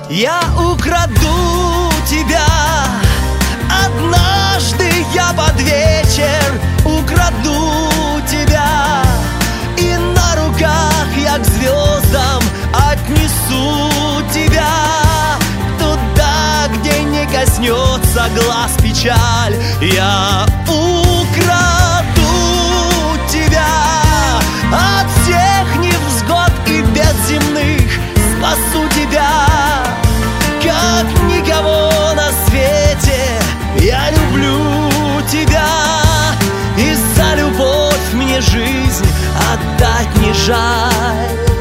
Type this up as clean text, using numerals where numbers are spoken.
Я украду тебя. Однажды я под вечер украду тебя, и на руках я к звездам отнесу тебя. Туда, где не коснется глаз печаль. Я украду тебя от всех невзгод и бед земных. Спасу тебя, как никого на свете. Я люблю тебя, и за любовь мне жизнь отдать не жаль.